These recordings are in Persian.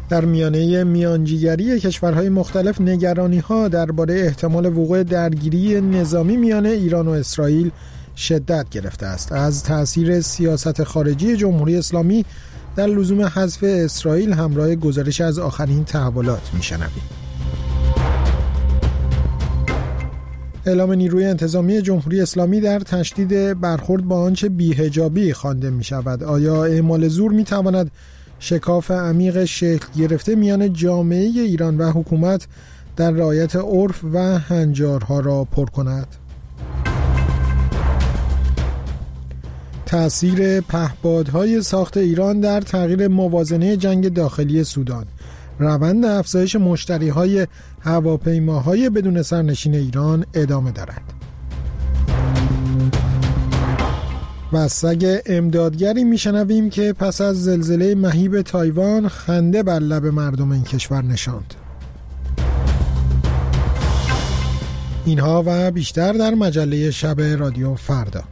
در میانه میانجیگری کشورهای مختلف نگرانی‌ها درباره احتمال وقوع درگیری نظامی میان ایران و اسرائیل شدت گرفته است. از تأثیر سیاست خارجی جمهوری اسلامی در لزوم حذف اسرائیل همراه گزارش از آخرین تحولات میشنویم. اعلام نیروی انتظامی جمهوری اسلامی در تشدید برخورد با آنچه بی‌حجابی خوانده می شود. آیا اعمال زور می تواند شکاف عمیق شکل گرفته میان جامعه ایران و حکومت در رعایت عرف و هنجارها را پر کند؟ تأثیر پهپادهای ساخت ایران در تغییر موازنه جنگ داخلی سودان، روند افزایش مشتریهای هواپیماهای بدون سرنشین ایران ادامه دارد. و از سگ امدادگری میشنویم که پس از زلزله مهیب تایوان خنده بر لب مردم این کشور نشاند. اینها و بیشتر در مجله شب رادیو فردا.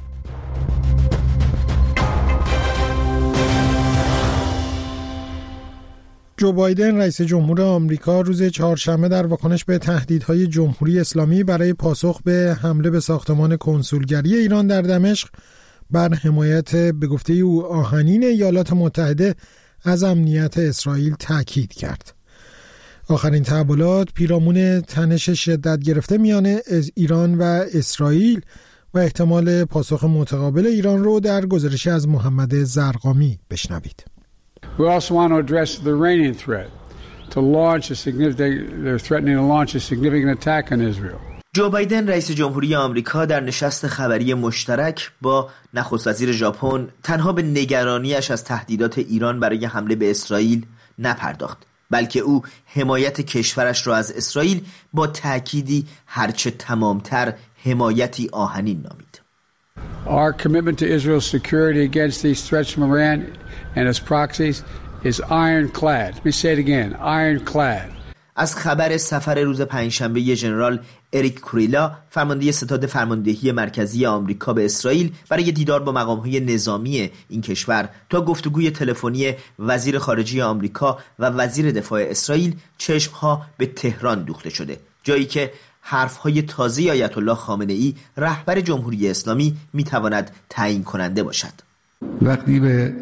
جو بایدن رئیس جمهور آمریکا روز چهارشنبه در واکنش به تهدیدهای جمهوری اسلامی برای پاسخ به حمله به ساختمان کنسولگری ایران در دمشق بر حمایت به گفته او آهنین ایالات متحده از امنیت اسرائیل تاکید کرد. آخرین تحولات پیرامون تنش شدت گرفته میان ایران و اسرائیل و احتمال پاسخ mutaqabil ایران رو در گزارشی از محمد زرقامی بشنوید. We also want to address the Iranian threat to launch a significant. They're threatening to launch a significant attack on Israel. جو بایدن رئیس جمهوری آمریکا در نشست خبری مشترک با نخست وزیر ژاپن تنها به نگرانیش از تهدیدات ایران برای حمله به اسرائیل نپرداخت، بلکه او حمایت کشورش را از اسرائیل با تأکیدی هرچه تمامتر حمایتی آهنین نامید. Our commitment to Israel's security against these threats from Iran and its proxies is ironclad. Let me say it again, ironclad. از خبر سفر روز پنجشنبه ژنرال اریک کوریلا، فرمانده ستاد فرماندهی مرکزی آمریکا به اسرائیل برای دیدار با مقام‌های نظامی این کشور تا گفتگوی تلفنی وزیر خارجه آمریکا و وزیر دفاع اسرائیل، چشم‌ها به تهران دوخته شده، جایی که حرف‌های تازه آیت الله خامنه‌ای رهبر جمهوری اسلامی می‌تواند تعیین کننده باشد. وقتی به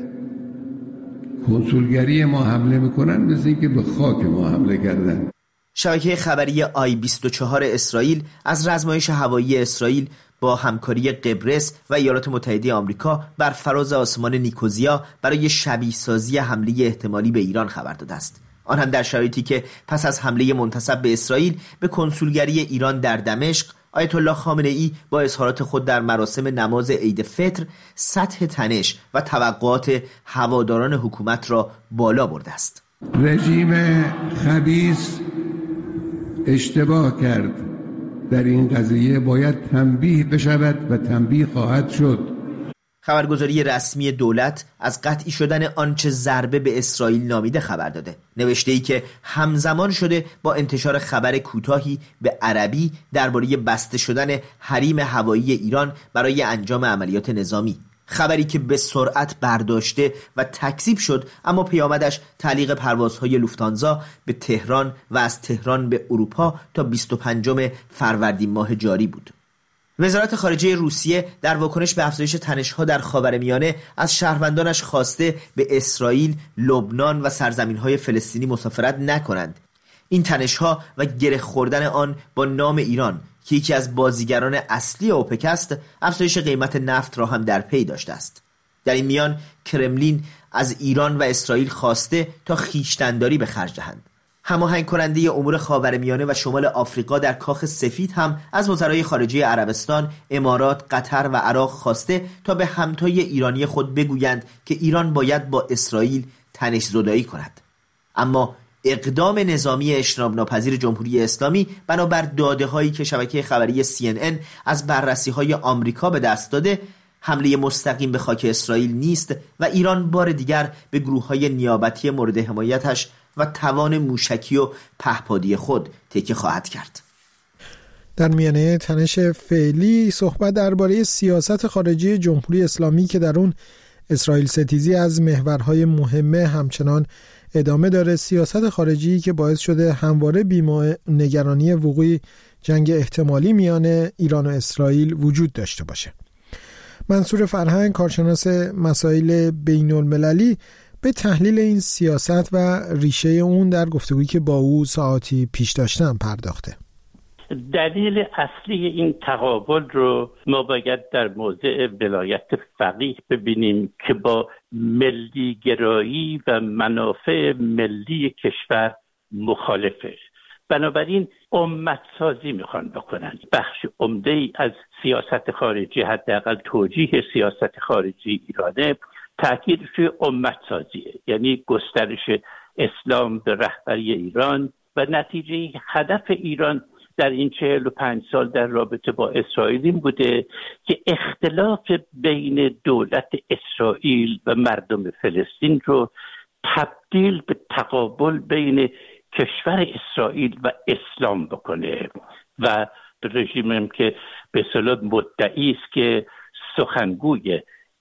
کنسولگری ما حمله میکنن مثل اینکه به خاک ما حمله کردن. شبکه خبری I24 اسرائیل از رزمایش هوایی اسرائیل با همکاری قبرس و ایالات متحده آمریکا بر فراز آسمان نیکوزیا برای شبیه سازی حمله احتمالی به ایران خبر داده است. آن هم در شرایطی که پس از حمله منتسب به اسرائیل به کنسولگری ایران در دمشق، آیت الله خامنه‌ای با اظهارات خود در مراسم نماز عید فطر سطح تنش و توقعات هواداران حکومت را بالا برده است. رژیم خبیث اشتباه کرد. در این قضیه باید تنبیه بشود و تنبیه خواهد شد. خبرگزاری رسمی دولت از قطعی شدن آنچه ضربه به اسرائیل نامیده خبر داده، نوشته‌ای که همزمان شده با انتشار خبر کوتاهی به عربی درباره بسته شدن حریم هوایی ایران برای انجام عملیات نظامی، خبری که به سرعت برداشته و تکذیب شد، اما پیامدش تعلیق پروازهای لوفتانزا به تهران و از تهران به اروپا تا 25 فروردین ماه جاری بود. وزارت خارجه روسیه در واکنش به افزایش تنش‌ها در خاورمیانه از شهروندانش خواسته به اسرائیل، لبنان و سرزمین‌های فلسطینی مسافرت نکنند. این تنش‌ها و گره خوردن آن با نام ایران که یکی از بازیگران اصلی اوپک است، افزایش قیمت نفت را هم در پی داشته است. در این میان کرملین از ایران و اسرائیل خواسته تا خویشتن‌داری به خرج دهند. هماهنگ کننده امور خاورمیانه و شمال آفریقا در کاخ سفید هم از وزرای خارجه عربستان، امارات، قطر و عراق خواسته تا به همتای ایرانی خود بگویند که ایران باید با اسرائیل تنش زدایی کند. اما اقدام نظامی اجتناب ناپذیر جمهوری اسلامی بنابر داده‌هایی که شبکه خبری CNN از بررسی‌های آمریکا به دست داده، حمله مستقیم به خاک اسرائیل نیست و ایران بار دیگر به گروه‌های نیابتی مورد حمایتش و توان موشکی و پهپادی خود تکیه خواهد کرد. در میانه تنش فعلی صحبت درباره سیاست خارجی جمهوری اسلامی که در اون اسرائیل ستیزی از محورهای مهمه همچنان ادامه داره، سیاست خارجی که باعث شده همواره نگرانی وقوع جنگ احتمالی میان ایران و اسرائیل وجود داشته باشه. منصور فرهنگ، کارشناس مسائل بین المللی، به تحلیل این سیاست و ریشه اون در گفتگویی که با او ساعتی پیش داشتم پرداخته. دلیل اصلی این تقابل رو ما باید در موضع ولایت فقیه ببینیم که با ملی گرایی و منافع ملی کشور مخالفه. بنابراین امت سازی میخوان بکنن. بخش عمده ای از سیاست خارجی، حداقل توجیه سیاست خارجی ایرانه، تأکید روی امت سازیه، یعنی گسترش اسلام به رهبری ایران و نتیجه هدف ایران در این 45 سال در رابطه با اسرائیل این بوده که اختلاف بین دولت اسرائیل و مردم فلسطین رو تبدیل به تقابل بین کشور اسرائیل و اسلام بکنه و رژیم که به اصطلاح مدعی است که سخنگوی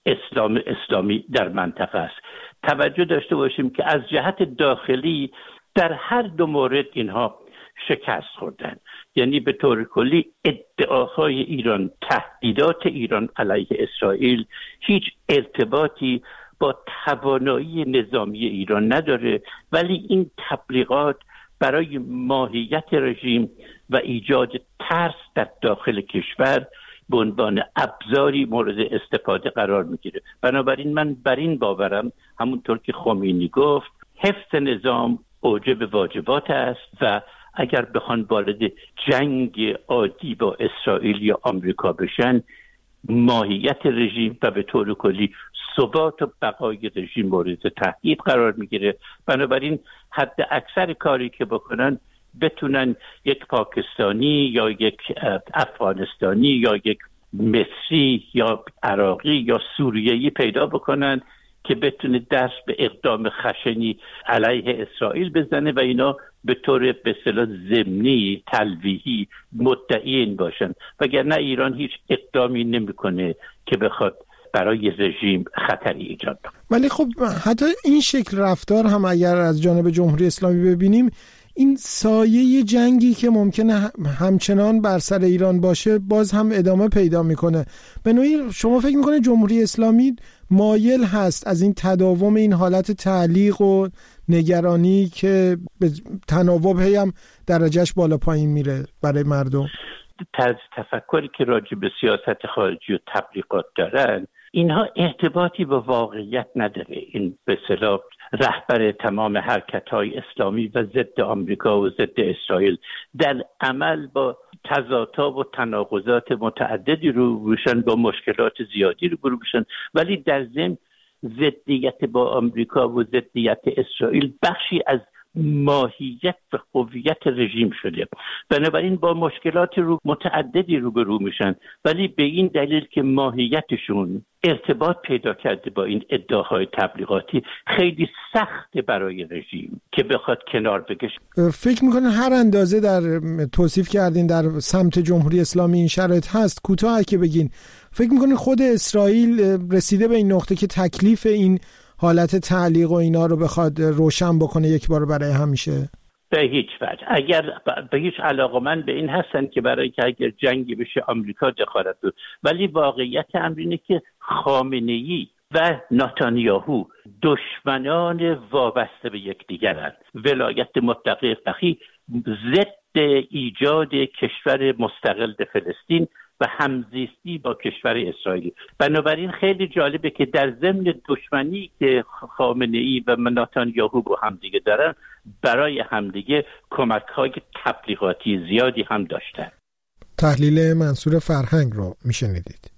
اسلامی در منطقه است. توجه داشته باشیم که از جهت داخلی در هر دو مورد اینها شکست خوردن. یعنی به طور کلی ادعاهای ایران، تهدیدات ایران علیه اسرائیل هیچ ارتباطی با توانایی نظامی ایران نداره، ولی این تبلیغات برای ماهیت رژیم و ایجاد ترس در داخل کشور به عنوان ابزاری مورد استفاده قرار میگیره. بنابراین من بر این باورم، همونطور که خمینی گفت، حفظ نظام اوجب واجبات است و اگر بخوان وارد جنگ عادی با اسرائیل یا آمریکا بشن، ماهیت رژیم و به طور کلی ثبات و بقای رژیم مورد تهدید قرار میگیره. بنابراین حد اکثر کاری که بکنن بتونن یک پاکستانی یا یک افغانستانی یا یک مصری یا عراقی یا سوریه‌ای پیدا بکنن که بتونه دست به اقدام خشنی علیه اسرائیل بزنه و اینا به طور به اصطلاح ضمنی تلویحی مدعی این باشن، وگرنه ایران هیچ اقدامی نمیکنه که بخواد برای رژیم خطری ایجاد کنه. ولی خب حتی این شکل رفتار هم اگر از جانب جمهوری اسلامی ببینیم، این سایه جنگی که ممکنه همچنان بر سر ایران باشه باز هم ادامه پیدا میکنه. به نوعی شما فکر میکنه جمهوری اسلامی مایل هست از این تداوم این حالت تعلیق و نگرانی که به تناوب هم درجهش بالا پایین میره برای مردم؟ طرز تفکری که راجع به سیاست خارجی و تبلیغات دارن، اینها ارتباطی با واقعیت نداره. این به اصطلاح رهبر تمام حرکت‌های اسلامی و ضد آمریکا و ضد اسرائیل در عمل با تضادها و تناقضات متعددی روبرو میشن، با مشکلات زیادی روبرو میشن، ولی در ضمن ضدیت با آمریکا و ضدیت اسرائیل بخشی از ماهیت و هویت رژیم شده. بنابراین با مشکلات متعددی روبرو میشن، ولی به این دلیل که ماهیتشون ارتباط پیدا کرده با این ادعاهای تبلیغاتی، خیلی سخته برای رژیم که بخواد کنار بکشه. فکر میکنه هر اندازه در توصیف کردین در سمت جمهوری اسلامی این شرایط هست، کوتاه که بگین، فکر میکنه خود اسرائیل رسیده به این نقطه که تکلیف این حالت تعلیق و اینا رو بخواد روشن بکنه یک بار برای همیشه؟ به هیچ وجه. اگر به هیچ علاقمند به این هستن که برای که اگر جنگی بشه آمریکا دخالت بود، ولی واقعیت امر اینه که خامنه‌ای و نتانیاهو دشمنان وابسته به یکدیگرند. ولایت مطلقه فقیه ضد ایجاد کشور مستقل فلسطین و همزیستی با کشور اسرائیل. بنابراین خیلی جالبه که در ضمن دشمنی که خامنه‌ای و نتانیاهو با همدیگه دارن، برای همدیگه کمک‌های تبلیغاتی زیادی هم داشتن. تحلیل منصور فرهنگ رو میشنیدید.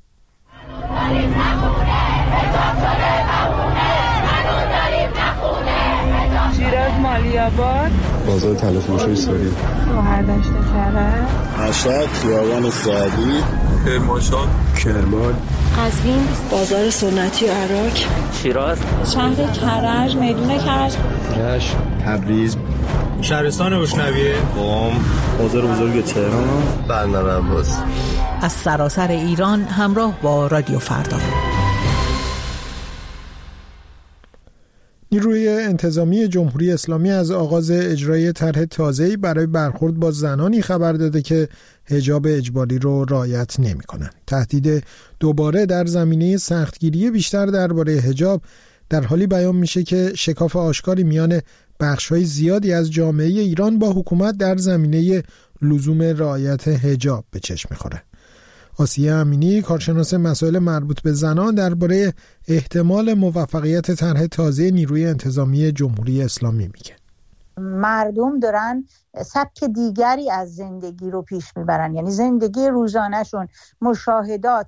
شیراز مالی‌آباد، بازار تلفروشی سوری، گوهردشت کرج، مشهد خیابان سعدی، کرمانشاه، کرمان، قزوین، بازار سنتی عراق، شیراز، شهر کرج، میدون کرج، رشت، تبریز، شهرستان اشنویه، قم، بازار بزرگ تهران، بندر عباس. از سراسر ایران همراه با رادیو فردا. نیروی انتظامی جمهوری اسلامی از آغاز اجرای طرح تازه‌ای برای برخورد با زنانی خبر داده که حجاب اجباری رو رعایت نمی‌کنند. تهدید دوباره در زمینه سختگیری بیشتر درباره حجاب در حالی بیان میشه که شکاف آشکاری میان بخش‌های زیادی از جامعه ایران با حکومت در زمینه لزوم رعایت حجاب به چشم می‌خوره. آسیه امینی، کارشناس مسائل مربوط به زنان، درباره احتمال موفقیت طرح تازه نیروی انتظامی جمهوری اسلامی میگه. مردم دارن سبک دیگری از زندگی رو پیش میبرن، یعنی زندگی روزانهشون، مشاهدات،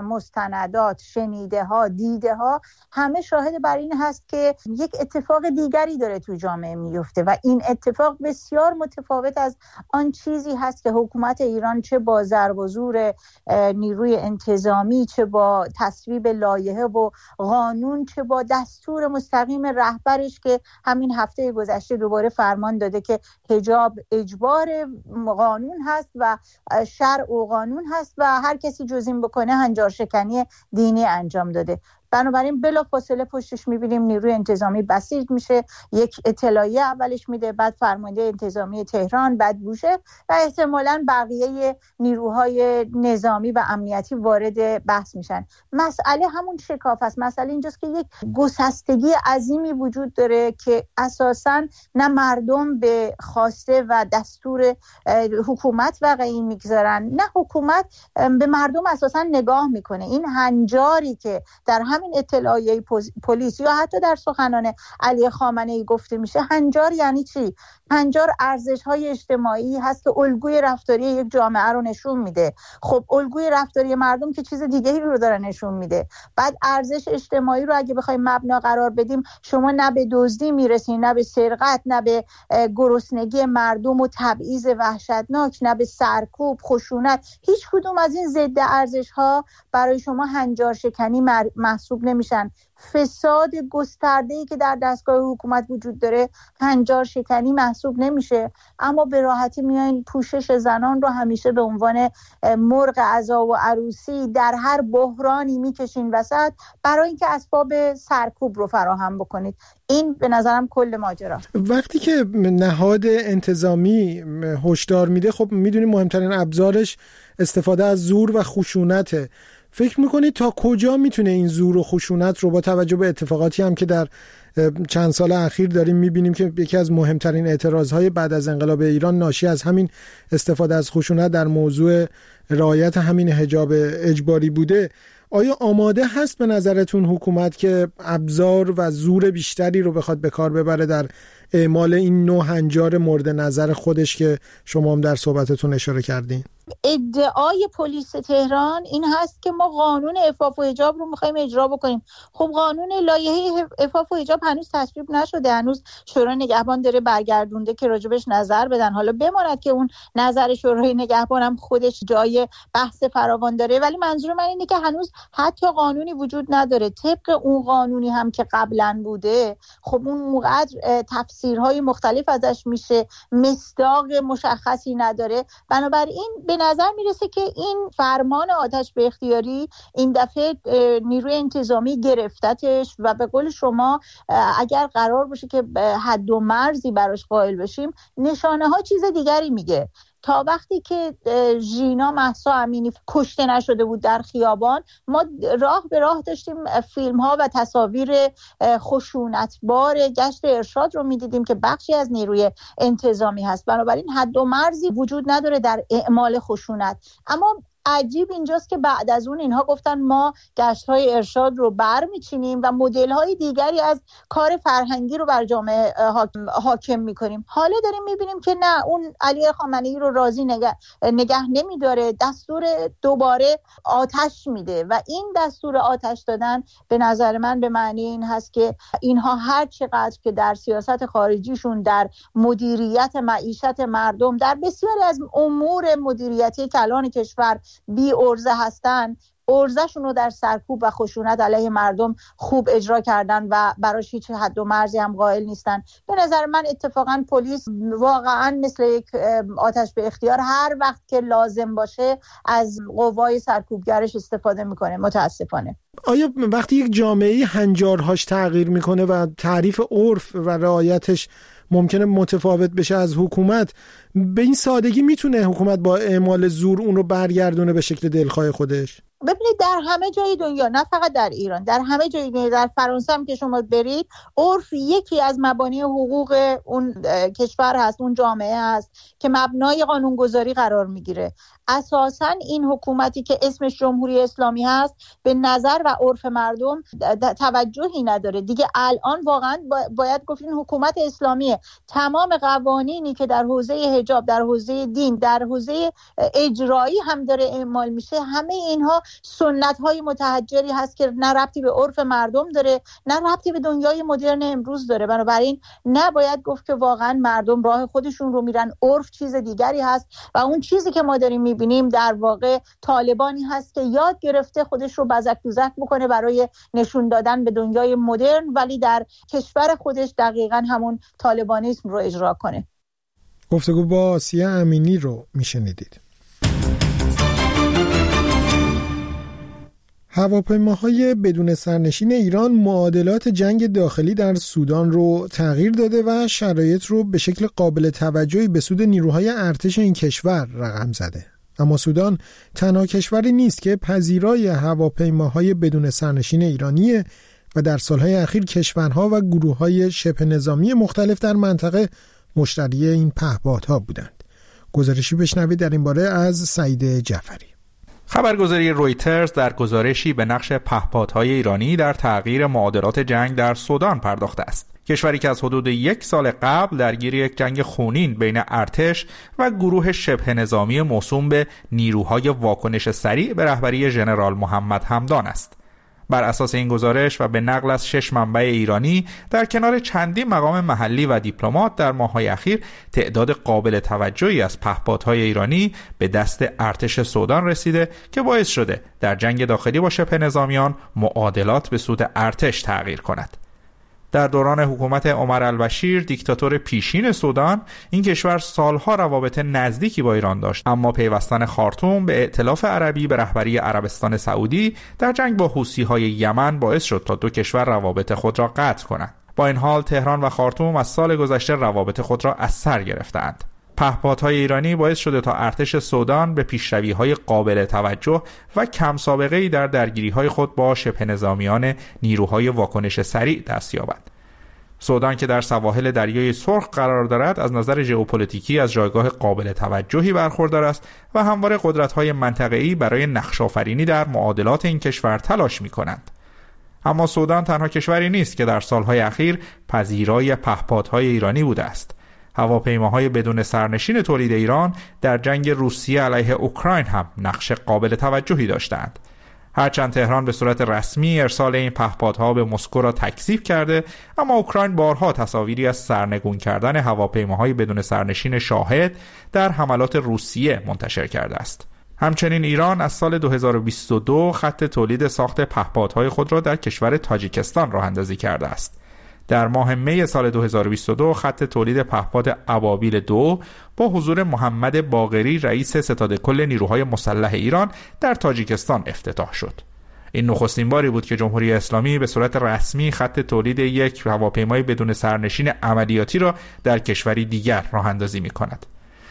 مستندات، شنیده ها، دیده ها، همه شاهد بر این هست که یک اتفاق دیگری داره تو جامعه میفته و این اتفاق بسیار متفاوت از آن چیزی هست که حکومت ایران چه با ضرب و زور نیروی انتظامی، چه با تصویب لایحه و قانون، چه با دستور مستقیم رهبرش که همین هفته گذشته دوباره فرمان داده که حجاب اجبار قانون هست و شرع و قانون هست و هر کسی جز این بکنه هنجار شکنی دینی انجام داده. بنابراین بلافاصله پشتش میبینیم نیروی انتظامی بسیج میشه، یک اطلاعیه اولش میده، بعد فرمانده انتظامی تهران، بعد بوشهر و احتمالاً بقیه نیروهای نظامی و امنیتی وارد بحث میشن. مسئله همون شکاف است. مسئله اینجاست که یک گسستگی عظیمی وجود داره که اساساً نه مردم به خواسته و دستور حکومت واقعی میگذارن، نه حکومت به مردم اساساً نگاه میکنه. این هنجاری که در همین اطلاعیه پلیس یا حتی در سخنان علی خامنه‌ای گفته میشه، هنجار یعنی چی؟ هنجار ارزش‌های اجتماعی هست که الگوی رفتاری یک جامعه رو نشون میده. خب الگوی رفتاری مردم که چیز دیگه‌ای رو داره نشون میده. بعد ارزش اجتماعی رو اگه بخوایم مبنا قرار بدیم، شما نه به دزدی میرسین، نه به سرقت، نه به گرسنگی مردم و تبعیض وحشتناک، نه به سرکوب، خشونت. هیچ کدوم از این ضد ارزش‌ها برای شما هنجار شکنی محسوب نمیشن. فساد گسترده‌ای که در دستگاه حکومت وجود داره هنجار شکنی محسوب نمیشه، اما به راحتی میایین پوشش زنان رو همیشه به عنوان مرغ عزا و عروسی در هر بحرانی میکشین وسط برای اینکه اسباب سرکوب رو فراهم بکنید. این به نظرم کل ماجرا. وقتی که نهاد انتظامی هشدار میده، خب میدونیم مهمترین ابزارش استفاده از زور و خشونته. فکر میکنید تا کجا میتونه این زور و خشونت رو با توجه به اتفاقاتی هم که در چند سال اخیر داریم میبینیم که یکی از مهمترین اعتراضهای بعد از انقلاب ایران ناشی از همین استفاده از خشونت در موضوع رعایت همین حجاب اجباری بوده، آیا آماده هست به نظرتون حکومت که ابزار و زور بیشتری رو بخواد به کار ببره در اعمال این نوع هنجار مورد نظر خودش که شما هم در صحبتتون اشاره کردین؟ ادعای پلیس تهران این هست که ما قانون عفاف و حجاب رو می‌خوایم اجرا بکنیم. خب قانون لایحه عفاف و حجاب هنوز تصویب نشده، هنوز شورای نگهبان داره برگردونده که راجبش نظر بدن. حالا بماند که اون نظر شورای نگهبان هم خودش جای بحث فراوان داره، ولی منظور من اینه که هنوز حتی قانونی وجود نداره. طبق اون قانونی هم که قبلا بوده، خب اون موقع تفسیرهای مختلف ازش میشه، مصداق مشخصی نداره. بنابراین به نظر میرسه که این فرمان آتش به اختیاری این دفعه نیروی انتظامی گرفتتش و به قول شما اگر قرار باشه که حد و مرزی براش قائل بشیم، نشانه ها چیز دیگری میگه. تا وقتی که ژینا مهسا امینی کشته نشده بود در خیابان، ما راه به راه داشتیم فیلم ها و تصاویر خشونتبار گشت ارشاد رو میدیدیم که بخشی از نیروی انتظامی هست. بنابراین حد و مرزی وجود نداره در اعمال خشونت. اما عجیب اینجاست که بعد از اون اینها گفتن ما گشت‌های ارشاد رو برمی‌چینیم و مدل‌های دیگری از کار فرهنگی رو بر جامعه حاکم می‌کنیم. حالا داریم می‌بینیم که نه، اون علی خامنه‌ای رو راضی نگه نمی‌داره، دستور دوباره آتش میده و این دستور آتش دادن به نظر من به معنی این هست که اینها هر چقدر که در سیاست خارجیشون، در مدیریت معیشت مردم، در بسیاری از امور مدیریتی کلان کشور بی ارزه هستن، عرضه‌شون رو در سرکوب و خشونت علیه مردم خوب اجرا کردن و براش هیچ حد و مرزی هم قائل نیستن. به نظر من اتفاقا پلیس واقعا مثل یک آتش به اختیار هر وقت که لازم باشه از قوای سرکوبگرش استفاده میکنه. متاسفانه. آیا وقتی یک جامعه هنجارهاش تغییر میکنه و تعریف عرف و رعایتش ممکنه متفاوت بشه از حکومت، به این سادگی میتونه حکومت با اعمال زور اون رو برگردونه به شکل دلخواه خودش؟ ببینید در همه جای دنیا، نه فقط در ایران، در همه جای دنیا، در فرانسه هم که شما برید، عرف یکی از مبانی حقوق اون کشور هست، اون جامعه هست که مبنای قانونگذاری قرار میگیره. اساساً این حکومتی که اسمش جمهوری اسلامی هست به نظر و عرف مردم توجهی نداره دیگه. الان واقعا باید گفت این حکومت اسلامیه. تمام قوانینی که در حوزه حجاب، در حوزه دین، در حوزه اجرایی هم داره اعمال میشه، همه اینها سنت‌های متحجری هست که نه ربطی به عرف مردم داره، نه ربطی به دنیای مدرن امروز داره. بنابراین نباید گفت که واقعا مردم راه خودشون رو میرن. عرف چیز دیگری هست و اون چیزی که ما داریم میبینیم در واقع طالبانی هست که یاد گرفته خودش رو بزک دوزک بکنه برای نشون دادن به دنیای مدرن، ولی در کشور خودش دقیقاً همون طالبانیسم رو اجرا کنه. گفتگو با آسیه امینی رو میشنیدید. هواپیماهای بدون سرنشین ایران معادلات جنگ داخلی در سودان رو تغییر داده و شرایط رو به شکل قابل توجهی به سود نیروهای ارتش این کشور رقم زده. اما سودان تنها کشوری نیست که پذیرای هواپیماهای بدون سرنشین ایرانیه و در سالهای اخیر کشورها و گروه‌های شبه نظامی مختلف در منطقه مشتری این پهپادها بودند. گزارشی بشنوید در این باره از سعید جعفری. خبرگزاری رویترز در گزارشی به نقش پهپادهای ایرانی در تغییر معادلات جنگ در سودان پرداخته است. کشوری که از حدود 1 سال قبل درگیر یک جنگ خونین بین ارتش و گروه شبه نظامی موسوم به نیروهای واکنش سریع به رهبری ژنرال محمد همدان است. بر اساس این گزارش و به نقل از 6 منبع ایرانی، در کنار چندین مقام محلی و دیپلمات در ماه‌های اخیر تعداد قابل توجهی از پهپادهای ایرانی به دست ارتش سودان رسیده که باعث شده در جنگ داخلی با شبه نظامیان معادلات به سود ارتش تغییر کند. در دوران حکومت عمر البشیر، دیکتاتور پیشین سودان، این کشور سالها روابط نزدیکی با ایران داشت، اما پیوستن خارتوم به ائتلاف عربی به رهبری عربستان سعودی در جنگ با حوثی‌های یمن باعث شد تا دو کشور روابط خود را قطع کنند. با این حال تهران و خارتوم از سال گذشته روابط خود را از سر گرفتند. پهپادهای ایرانی باعث شده تا ارتش سودان به پیشروی‌های قابل توجه و کم سابقه‌ای در درگیری‌های خود با شبه نظامیان نیروهای واکنش سریع دست یابد. سودان که در سواحل دریای سرخ قرار دارد، از نظر ژئوپلیتیکی از جایگاه قابل توجهی برخوردار است و همواره قدرت‌های منطقه‌ای برای نقش‌آفرینی در معادلات این کشور تلاش می‌کنند. اما سودان تنها کشوری نیست که در سال‌های اخیر پذیرای پهپادهای ایرانی بوده است. هواپیماهای بدون سرنشین تولید ایران در جنگ روسیه علیه اوکراین هم نقش قابل توجهی داشتند. هرچند تهران به صورت رسمی ارسال این پهپادها به مسکو را تکذیب کرده، اما اوکراین بارها تصاویری از سرنگون کردن هواپیماهای بدون سرنشین شاهد در حملات روسیه منتشر کرده است. همچنین ایران از سال 2022 خط تولید ساخت پهپادهای خود را در کشور تاجیکستان راه اندازی کرده است. در ماه می سال 2022 خط تولید پهپاد ابابیل 2 با حضور محمد باقری رئیس ستاد کل نیروهای مسلح ایران در تاجیکستان افتتاح شد. این نخستین باری بود که جمهوری اسلامی به صورت رسمی خط تولید یک هواپیمای بدون سرنشین عملیاتی را در کشوری دیگر راه اندازی می کند.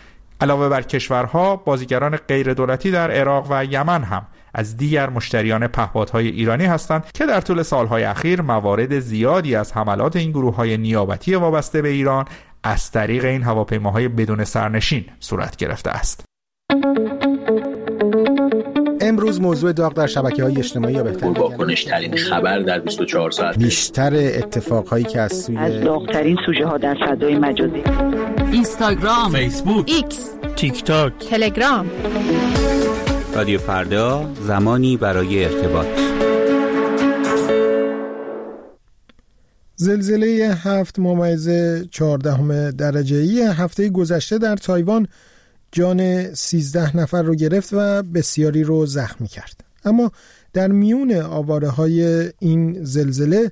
علاوه بر کشورها، بازیگران غیر دولتی در عراق و یمن هم از دیگر مشتریان پهپادهای ایرانی هستند که در طول سالهای اخیر موارد زیادی از حملات این گروه‌های نیابتی وابسته به ایران از طریق این هواپیماهای بدون سرنشین صورت گرفته است. امروز موضوع داغ در شبکه‌های اجتماعی یا بهتر واکنش‌ترین خبر در 24 ساعت، بیشتر اتفاقهایی که از داغ‌ترین سوژه‌ها در فضای مجازی، اینستاگرام، فیسبوک، ایکس، تیک تاک، تلگرام. رادیو فردا، زمانی برای ارتباط. زلزله 7.14 درجه‌ای هفته گذشته در تایوان جان 13 نفر رو گرفت و بسیاری رو زخمی کرد. اما در میون آواره‌های این زلزله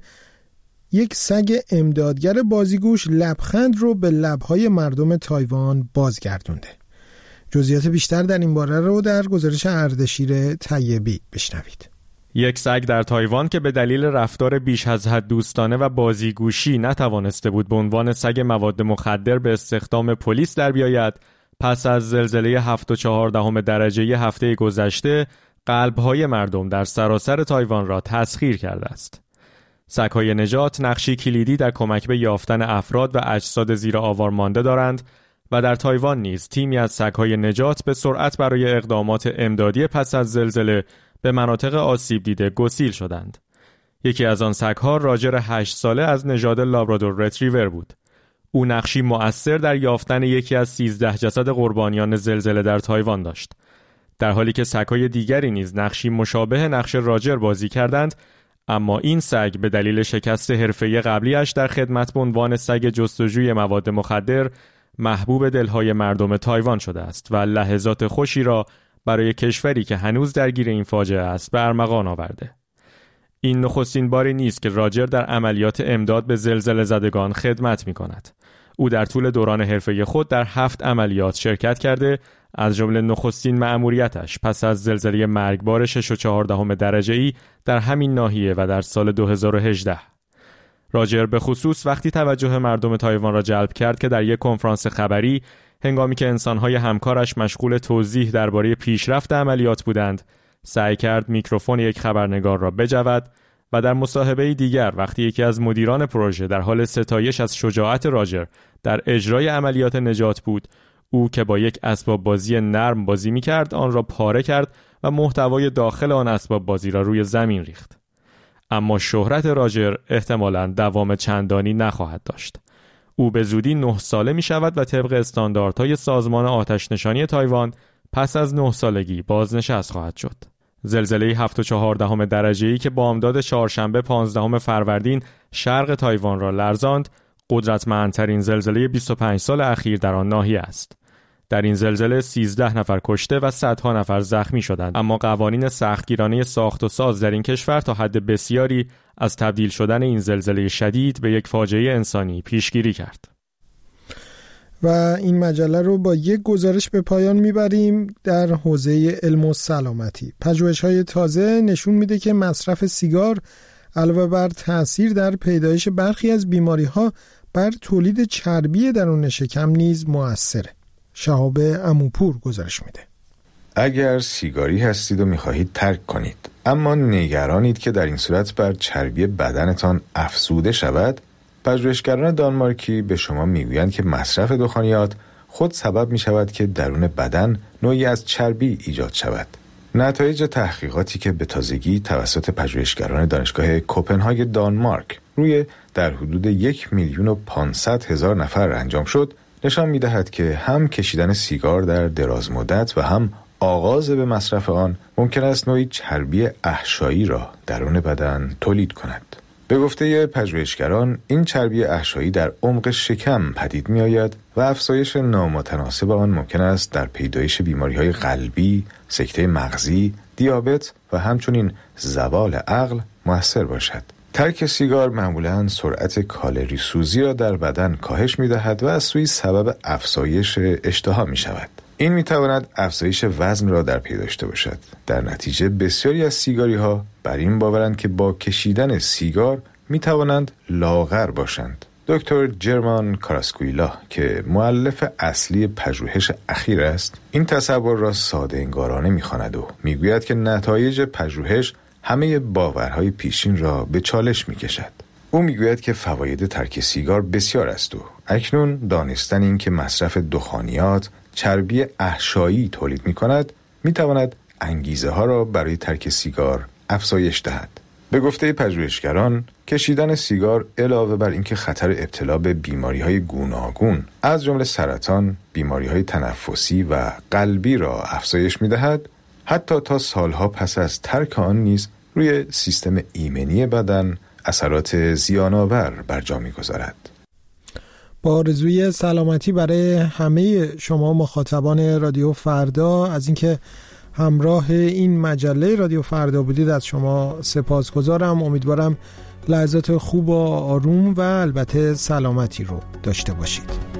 یک سگ امدادگر بازیگوش لبخند رو به لب‌های مردم تایوان بازگردونده. جزئیات بیشتر در این باره رو در گزارش اردشیر طیبی بشنوید. یک سگ در تایوان که به دلیل رفتار بیش از حد دوستانه و بازیگوشی نتوانسته بود به عنوان سگ مواد مخدر به استخدام پلیس در بیاید، پس از زلزله 7.4 درجه هفته گذشته قلب‌های مردم در سراسر تایوان را تسخیر کرده است. سگ‌های نجات نقشی کلیدی در کمک به یافتن افراد و اجساد زیر آوار مانده دارند و در تایوان نیز تیمی از سگ‌های نجات به سرعت برای اقدامات امدادی پس از زلزله به مناطق آسیب دیده گسیل شدند. یکی از آن سگ‌ها راجر 8 ساله از نژاد لابرادور رتریور بود. او نقشی مؤثر در یافتن یکی از 13 جسد قربانیان زلزله در تایوان داشت. در حالی که سگ‌های دیگری نیز نقشی مشابه نقش راجر بازی کردند، اما این سگ به دلیل شکست حرفه‌ای قبلیش در خدمت به عنوان سگ جستجوی مواد مخدر محبوب دلهای مردم تایوان شده است و لحظات خوشی را برای کشوری که هنوز درگیر این فاجعه است به ارمغان آورده. این نخستین باری نیست که راجر در عملیات امداد به زلزله زدگان خدمت می‌کند. او در طول دوران حرفه‌ای خود در 7 عملیات شرکت کرده، از جمله نخستین مأموریتش پس از زلزله مرگبار 6.4 درجه‌ای در همین ناحیه و در سال 2018. راجر به خصوص وقتی توجه مردم تایوان را جلب کرد که در یک کنفرانس خبری هنگامی که انسان‌های همکارش مشغول توضیح درباره پیشرفت عملیات بودند، سعی کرد میکروفون یک خبرنگار را بجود و در مصاحبه دیگر وقتی یکی از مدیران پروژه در حال ستایش از شجاعت راجر در اجرای عملیات نجات بود، او که با یک اسباب بازی نرم بازی می‌کرد آن را پاره کرد و محتوای داخل آن اسباب بازی را روی زمین ریخت. اما شهرت راجر احتمالاً دوام چندانی نخواهد داشت. او به زودی 9 ساله می شود و طبق استانداردهای سازمان آتش‌نشانی تایوان پس از 9 سالگی بازنشست خواهد شد. زلزله 7.4 درجه‌ای که بامداد چهارشنبه 15 فروردین شرق تایوان را لرزاند، قدرتمندترین زلزله 25 سال اخیر در آن ناحیه است. در این زلزله 13 نفر کشته و صدها نفر زخمی شدند، اما قوانین سختگیرانه ساخت و ساز در این کشور تا حد بسیاری از تبدیل شدن این زلزله شدید به یک فاجعه انسانی پیشگیری کرد. و این مجله رو با یک گزارش به پایان میبریم در حوزه علم و سلامتی. پژوهش‌های تازه نشون میده که مصرف سیگار علاوه بر تأثیر در پیدایش برخی از بیماری‌ها بر تولید چربی درون شکم نیز مؤثره. شهاب عموپور گزارش میده. اگر سیگاری هستید و میخواهید ترک کنید، اما نگرانید که در این صورت بر چربی بدنتان افزوده شود، پژوهشگران دانمارکی به شما میگویند که مصرف دخانیات خود سبب میشود که درون بدن نوعی از چربی ایجاد شود. نتایج تحقیقاتی که به تازگی توسط پژوهشگران دانشگاه کوپنهاگ دانمارک روی در حدود 1,500,000 نفر انجام شد، نشان می‌دهد که هم کشیدن سیگار در دراز مدت و هم آغاز به مصرف آن ممکن است نوعی چربی احشایی را درون بدن تولید کند. به گفته پژوهشگران، این چربی احشایی در عمق شکم پدید می‌آید و افزایش نامتناسب آن ممکن است در پیدایش بیماری‌های قلبی، سکته مغزی، دیابت و همچنین زوال عقل مؤثر باشد. ترک سیگار معمولاً سرعت کالری سوزی را در بدن کاهش می‌دهد و از سوی سبب افزایش اشتها می‌شود. این می‌تواند افزایش وزن را در پی داشته باشد. در نتیجه بسیاری از سیگاری‌ها بر این باورند که با کشیدن سیگار می‌توانند لاغر باشند. دکتر جرمان کاراسکویلا که مؤلف اصلی پژوهش اخیر است، این تصور را ساده انگارانه می‌خواند و می‌گوید که نتایج پژوهش همه باورهای پیشین را به چالش می‌کشد. او می‌گوید که فواید ترک سیگار بسیار است و اکنون دانستن این که مصرف دخانیات چربی احشایی تولید می‌کند می‌تواند انگیزه ها را برای ترک سیگار افزایش دهد. به گفته پژوهشگران، کشیدن سیگار علاوه بر اینکه خطر ابتلا به بیماری‌های گوناگون از جمله سرطان، بیماری‌های تنفسی و قلبی را افزایش می‌دهد، حتی تا سالها پس از ترک آن نیز روی سیستم ایمنی بدن اثرات زیان‌آور بر جا می‌گذارد. با آرزوی سلامتی برای همه شما مخاطبان رادیو فردا، از اینکه همراه این مجله رادیو فردا بودید از شما سپاسگزارم. امیدوارم لحظات خوب و آروم و البته سلامتی رو داشته باشید.